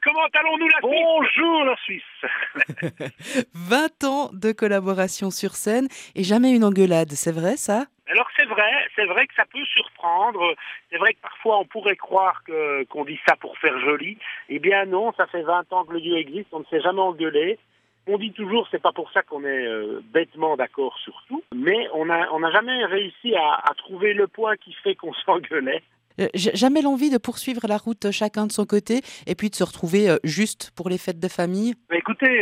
comment allons-nous la Suisse? Bonjour la Suisse. 20 ans de collaboration sur scène et jamais une engueulade, c'est vrai ça? Alors c'est vrai que ça peut surprendre. C'est vrai que parfois on pourrait croire qu'on dit ça pour faire joli. Eh bien non, ça fait 20 ans que le duo existe, on ne s'est jamais engueulé. On dit toujours, c'est pas pour ça qu'on est bêtement d'accord sur tout, mais on n'a jamais réussi à trouver le point qui fait qu'on s'engueulait. Jamais l'envie de poursuivre la route chacun de son côté et puis de se retrouver juste pour les fêtes de famille? Mais écoutez,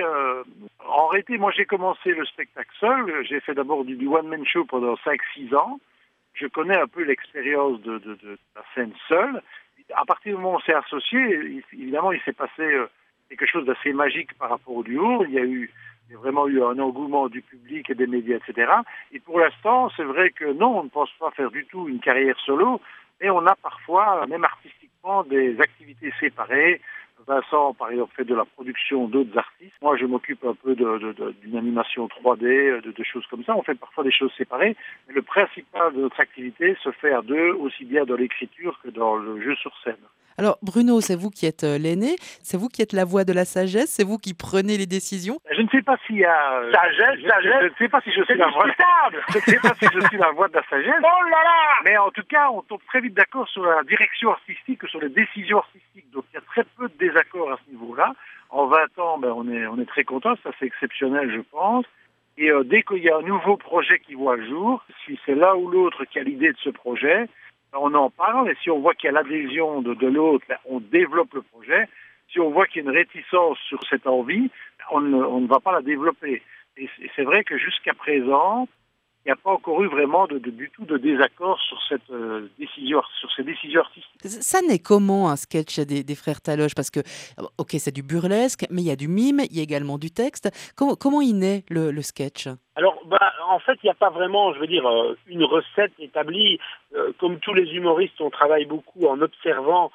en réalité, moi j'ai commencé le spectacle seul. J'ai fait d'abord du one-man show pendant 5-6 ans. Je connais un peu l'expérience de la scène seule. À partir du moment où on s'est associé, évidemment, il s'est passé quelque chose d'assez magique par rapport au duo. Il y a vraiment eu un engouement du public et des médias, etc. Et pour l'instant, c'est vrai que non, on ne pense pas faire du tout une carrière solo, mais on a parfois, même artistiquement, des activités séparées. Vincent, par exemple, fait de la production d'autres artistes. Moi, je m'occupe un peu d'une animation 3D, de choses comme ça. On fait parfois des choses séparées, mais le principal de notre activité se fait à deux, aussi bien dans l'écriture que dans le jeu sur scène. Alors Bruno, c'est vous qui êtes l'aîné, c'est vous qui êtes la voix de la sagesse, c'est vous qui prenez les décisions. Je ne sais pas s'il y a... Sagesse. Je ne sais pas si je suis la voix... Je ne sais pas si je suis la voix de la sagesse. Oh là là! Mais en tout cas, on tombe très vite d'accord sur la direction artistique ou sur les décisions artistiques. Donc il y a très peu de désaccords à ce niveau-là. En 20 ans, on est très contents, ça c'est exceptionnel, je pense. Et dès qu'il y a un nouveau projet qui voit le jour, si c'est l'un ou l'autre qui a l'idée de ce projet, on en parle, et si on voit qu'il y a l'adhésion de l'autre, on développe le projet. Si on voit qu'il y a une réticence sur cette envie, on ne va pas la développer. Et c'est vrai que jusqu'à présent, il n'y a pas encore eu vraiment du tout de désaccord sur cette décision, sur ces décisions artistiques. Ça naît comment un sketch des frères Taloche? Parce que, ok, c'est du burlesque, mais il y a du mime, il y a également du texte. Comment il naît le sketch? Alors, en fait, il n'y a pas vraiment, je veux dire, une recette établie. Comme tous les humoristes, on travaille beaucoup en observant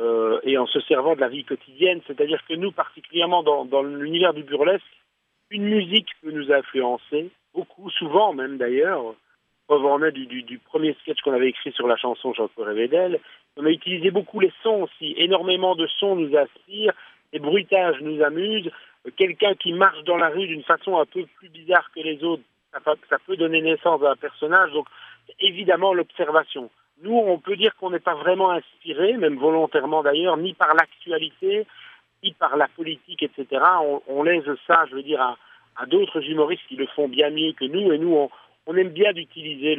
et en se servant de la vie quotidienne. C'est-à-dire que nous, particulièrement dans l'univers du burlesque, une musique peut nous influencer, beaucoup, souvent même d'ailleurs. Preuve en est du premier sketch qu'on avait écrit sur la chanson Jean-Claude Révédel. On a utilisé beaucoup les sons aussi. Énormément de sons nous inspirent, les bruitages nous amusent. Quelqu'un qui marche dans la rue d'une façon un peu plus bizarre que les autres, ça peut donner naissance à un personnage. Donc, évidemment, l'observation. Nous, on peut dire qu'on n'est pas vraiment inspiré, même volontairement d'ailleurs, ni par l'actualité, ni par la politique, etc. On laisse ça, je veux dire, à d'autres humoristes qui le font bien mieux que nous. Et nous, on aime bien d'utiliser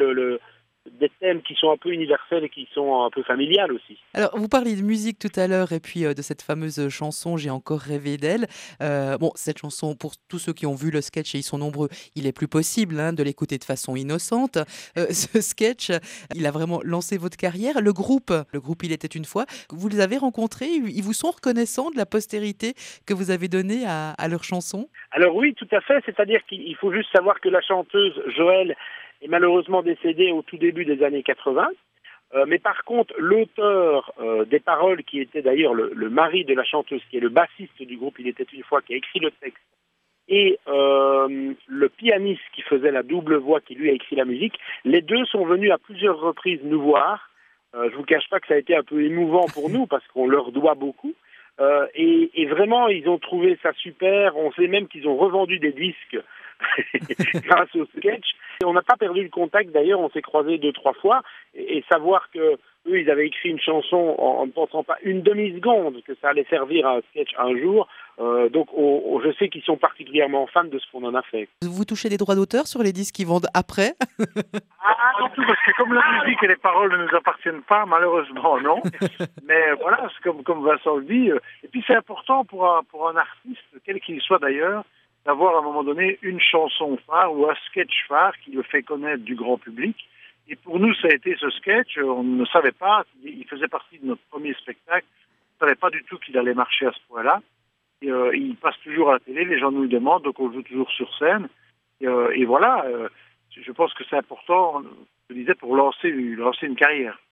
des thèmes qui sont un peu universels et qui sont un peu familiales aussi. Alors, vous parliez de musique tout à l'heure et puis de cette fameuse chanson J'ai encore rêvé d'elle. Bon, cette chanson, pour tous ceux qui ont vu le sketch, et ils sont nombreux, il est plus possible de l'écouter de façon innocente. Ce sketch, il a vraiment lancé votre carrière. Le groupe Il était une fois, vous les avez rencontrés, ils vous sont reconnaissants de la postérité que vous avez donnée à leur chanson? Alors oui, tout à fait. C'est-à-dire qu'il faut juste savoir que la chanteuse Joëlle est malheureusement décédée au tout début des années 80. Mais par contre, l'auteur des paroles, qui était d'ailleurs le mari de la chanteuse, qui est le bassiste du groupe Il était une fois, qui a écrit le texte, et le pianiste qui faisait la double voix, qui lui a écrit la musique, les deux sont venus à plusieurs reprises nous voir. Je vous cache pas que ça a été un peu émouvant pour nous, parce qu'on leur doit beaucoup. Et vraiment, ils ont trouvé ça super. On sait même qu'ils ont revendu des disques grâce au sketch. Et on n'a pas perdu le contact, d'ailleurs, on s'est croisés 2-3 fois. Et savoir que eux, ils avaient écrit une chanson en ne pensant pas une demi-seconde que ça allait servir à un sketch un jour. Donc je sais qu'ils sont particulièrement fans de ce qu'on en a fait. Vous touchez des droits d'auteur sur les disques qui vendent après? Surtout parce que comme la musique et les paroles ne nous appartiennent pas, malheureusement non. Mais voilà, c'est comme Vincent le dit. Et puis c'est important pour un artiste, quel qu'il soit d'ailleurs, d'avoir à un moment donné une chanson phare ou un sketch phare qui le fait connaître du grand public. Et pour nous, ça a été ce sketch. On ne savait pas, il faisait partie de notre premier spectacle. On ne savait pas du tout qu'il allait marcher à ce point-là. Et, il passe toujours à la télé, les gens nous le demandent, donc on joue toujours sur scène. Et voilà, je pense que c'est important, je disais, pour lancer une carrière.